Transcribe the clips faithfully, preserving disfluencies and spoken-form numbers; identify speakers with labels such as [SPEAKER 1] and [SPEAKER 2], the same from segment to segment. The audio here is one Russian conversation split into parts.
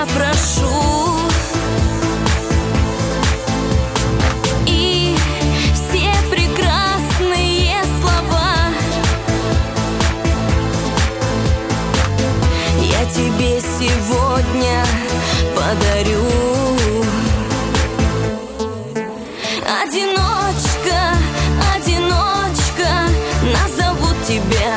[SPEAKER 1] тебя прошу. И все прекрасные слова я тебе сегодня подарю. Одиночка, одиночка, назовут тебя.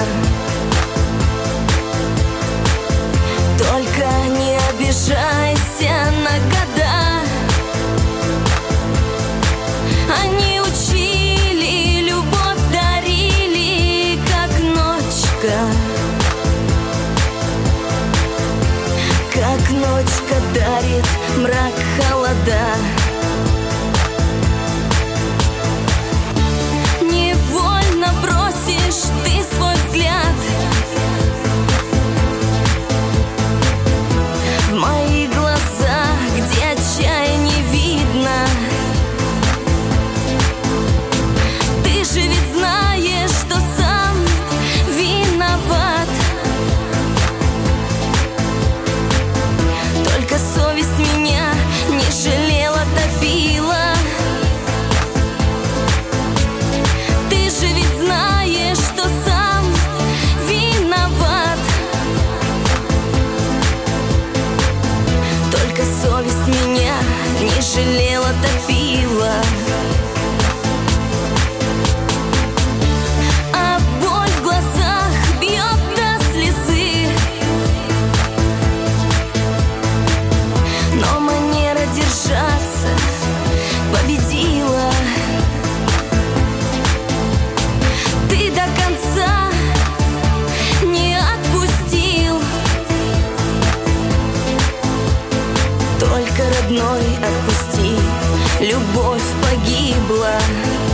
[SPEAKER 1] Только не обижайся на года. Они учили, любовь дарили, как ночка. Как ночка дарит мрак, холода. Невольно бросишь ты свой взгляд в мои глаза, где отчаяния видно. Ты же ведь знаешь, что сам виноват. Только совесть меня не жалела, топила. Ты же ведь знаешь, что сам виноват. Только совесть меня не жалела, топила. А боль в глазах бьет до слезы. Но манера держаться победила. Ты до конца не отпустил. Только родной отпусти, любовь погибла.